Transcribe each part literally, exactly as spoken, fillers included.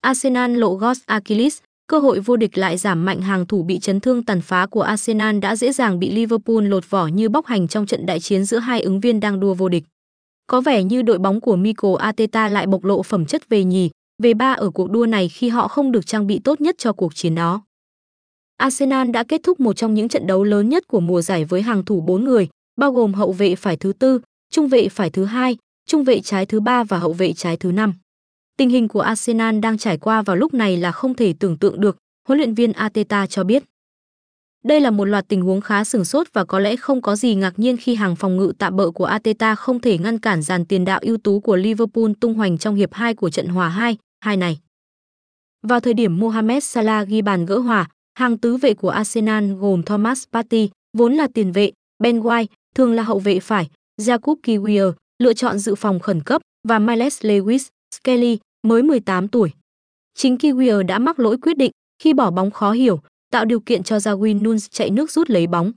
Arsenal lộ Ghost Achilles, cơ hội vô địch lại giảm mạnh. Hàng thủ bị chấn thương tàn phá của Arsenal đã dễ dàng bị Liverpool lột vỏ như bóc hành trong trận đại chiến giữa hai ứng viên đang đua vô địch. Có vẻ như đội bóng của Mikel Arteta lại bộc lộ phẩm chất về nhì, về ba ở cuộc đua này khi họ không được trang bị tốt nhất cho cuộc chiến đó. Arsenal đã kết thúc một trong những trận đấu lớn nhất của mùa giải với hàng thủ bốn người, bao gồm hậu vệ phải thứ tư, trung vệ phải thứ hai, trung vệ trái thứ ba và hậu vệ trái thứ năm. Tình hình của Arsenal đang trải qua vào lúc này là không thể tưởng tượng được, huấn luyện viên Arteta cho biết. Đây là một loạt tình huống khá sửng sốt và có lẽ không có gì ngạc nhiên khi hàng phòng ngự tạm bợ của Arteta không thể ngăn cản dàn tiền đạo ưu tú của Liverpool tung hoành trong hiệp hai của trận hòa hai hai này. Vào thời điểm Mohamed Salah ghi bàn gỡ hòa, hàng tứ vệ của Arsenal gồm Thomas Partey, vốn là tiền vệ, Ben White, thường là hậu vệ phải, Jakub Kiwior, lựa chọn dự phòng khẩn cấp, và Miles Lewis Skelly, mới mười tám tuổi. Chính Kiwior đã mắc lỗi quyết định khi bỏ bóng khó hiểu, tạo điều kiện cho Darwin Núñez chạy nước rút lấy bóng.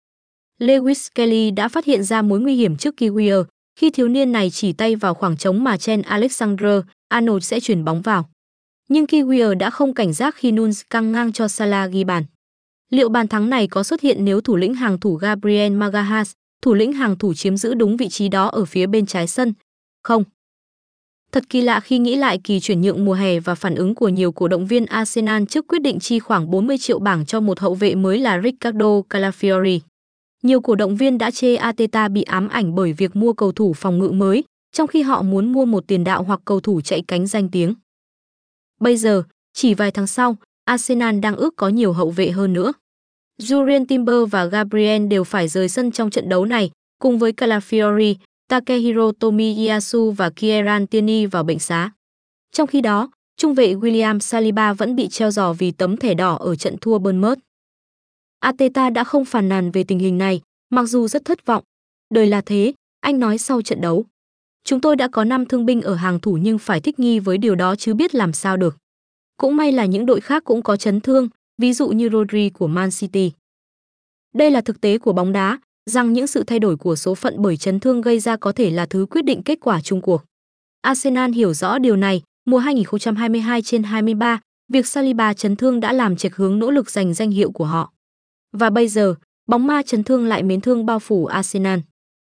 Lewis Skelly đã phát hiện ra mối nguy hiểm trước Kiwior khi thiếu niên này chỉ tay vào khoảng trống mà Trent Alexander-Arnold sẽ chuyển bóng vào. Nhưng Kiwior đã không cảnh giác khi Núñez căng ngang cho Salah ghi bàn. Liệu bàn thắng này có xuất hiện nếu thủ lĩnh hàng thủ Gabriel Magalhaes, thủ lĩnh hàng thủ chiếm giữ đúng vị trí đó ở phía bên trái sân? Không. Thật kỳ lạ khi nghĩ lại kỳ chuyển nhượng mùa hè và phản ứng của nhiều cổ động viên Arsenal trước quyết định chi khoảng bốn mươi triệu bảng cho một hậu vệ mới là Ricardo Calafiori. Nhiều cổ động viên đã chê Arteta bị ám ảnh bởi việc mua cầu thủ phòng ngự mới, trong khi họ muốn mua một tiền đạo hoặc cầu thủ chạy cánh danh tiếng. Bây giờ, chỉ vài tháng sau, Arsenal đang ước có nhiều hậu vệ hơn nữa. Jurriel Timber và Gabriel đều phải rời sân trong trận đấu này, cùng với Calafiori, Takehiro Tomiyasu và Kieran Tierney vào bệnh xá. Trong khi đó, trung vệ William Saliba vẫn bị treo giò vì tấm thẻ đỏ ở trận thua Bournemouth. Arteta đã không phàn nàn về tình hình này, mặc dù rất thất vọng. Đời là thế, anh nói sau trận đấu. Chúng tôi đã có năm thương binh ở hàng thủ nhưng phải thích nghi với điều đó chứ biết làm sao được. Cũng may là những đội khác cũng có chấn thương, ví dụ như Rodri của Man City. Đây là thực tế của bóng đá, rằng những sự thay đổi của số phận bởi chấn thương gây ra có thể là thứ quyết định kết quả chung cuộc. Arsenal hiểu rõ điều này, mùa hai nghìn không trăm hai mươi hai trên hai mươi ba, việc Saliba chấn thương đã làm chệch hướng nỗ lực giành danh hiệu của họ. Và bây giờ, bóng ma chấn thương lại mến thương bao phủ Arsenal.